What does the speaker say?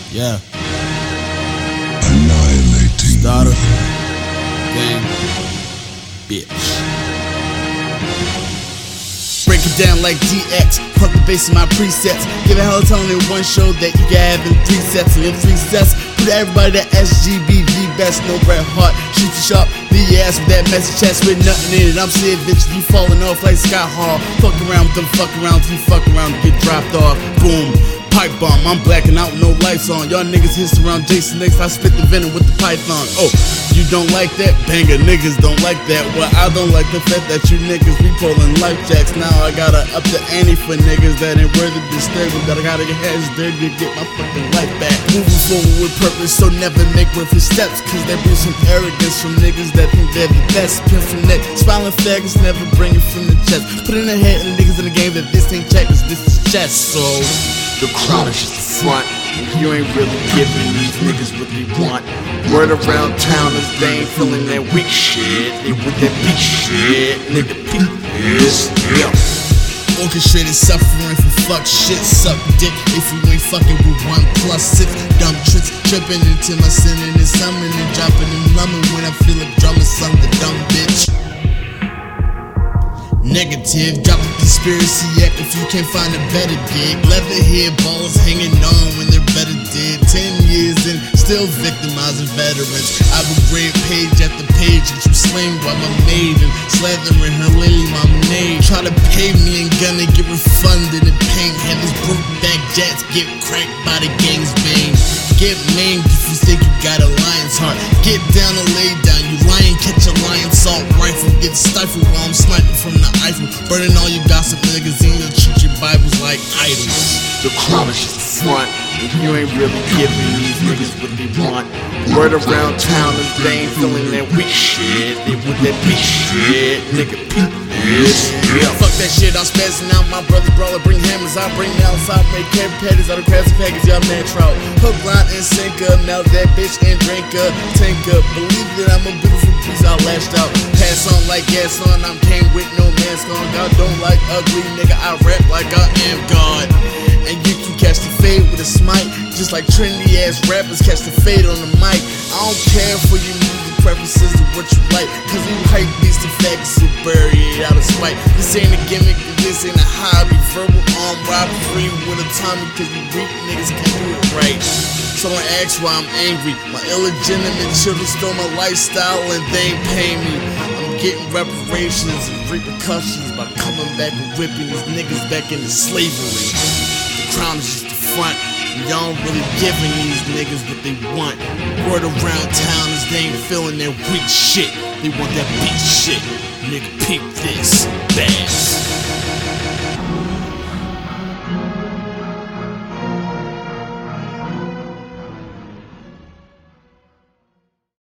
Yeah. Annihilating. Starter. Gang. Bitch. Break it down like DX. Pump the bass in my presets. Give a hell telling in one show that you can have in 3 sets. And in 3 sets, put everybody that SGBV best. No Bret Hart. Shoot you sharp. Leave your ass with that message chest with nothing in it. I'm saying, bitch, you falling off like Scott Hall. Fuck around with them, fuck around till you fuck around and get dropped off. Boom. Pipe bomb, I'm blacking out with no lights on. Y'all niggas hiss around Jason X, I spit the venom with the python. Oh, you don't like that? Banger niggas don't like that. Well, I don't like the fact that you niggas be pulling life jacks. Now I gotta up the ante for niggas that ain't worthy to disturb them. That I gotta get hands dirty to get my fucking life back. Moving forward with purpose, so never make worthless steps. Cause there be some arrogance from niggas that think they're the best. Pin from neck, smiling faggots, never bring it from the chest. Put in the head of the niggas in the game that this ain't checkers, this is chess. So the crowd is just the front, and you ain't really giving these niggas what they want. Word around town is they ain't feeling that weak shit. They with that big shit, nigga, peep this, yeah. Orchestrated suffering for fuck shit, suck dick. If you ain't fucking with 1+6, dumb tricks. Tripping into my sin and it's summoning and dropping and lumming when I feel like drumming some the dumb bitch. Negative, drop a conspiracy act if you can't find a better gig. Leather hair balls hanging on when they're better dead. 10 years in, still victimizing veterans. I would grade page after page that you sling while my maiden slathering her lily marmalade. Try to pay me and gonna get refunded in paint. Have these broke back jets get cracked by the gang's bane. Get maimed if you think you got a lion's heart. Get down and lay down, you lion, catch a lion assault rifle. Get stifled while I'm sniping from the Eiffel. Burning all your gossip magazines and treat your Bibles like idols. The crowd is just the front, and you ain't really giving these niggas what they want. Word around town is they ain't feeling that weak shit. They with that big shit, nigga, peep this, yeah. Fuck that shit, I'm spazzing out, my brother brawler, bring hammers, I bring nails, I make carry patties out of crabs and packets, y'all man trout. Hook, line, and sinker, melt that bitch and drink a tinker. Believe that I'm a beautiful piece, I lashed out. Pass on like gas on, I'm king with no mask on. God don't like ugly, nigga, I rap like I am God. And you can catch the fade with a smite, just like trendy ass rappers catch the fade on the mic. I don't care for your music preferences or what you like, cause you hype beats the facts and bury it out of spite. This ain't a gimmick, this ain't a hobby. Verbal arm robbery with a Tommy, cause you weak niggas can't do it right. So don't ask why I'm angry. My illegitimate children stole my lifestyle and they ain't pay me. I'm getting reparations and repercussions by coming back and whipping these niggas back into slavery. The crown is just the front, and y'all ain't really giving these niggas what they want. Word around town is they ain't feeling that weak shit. They want that big shit. Nigga, peep this, bass.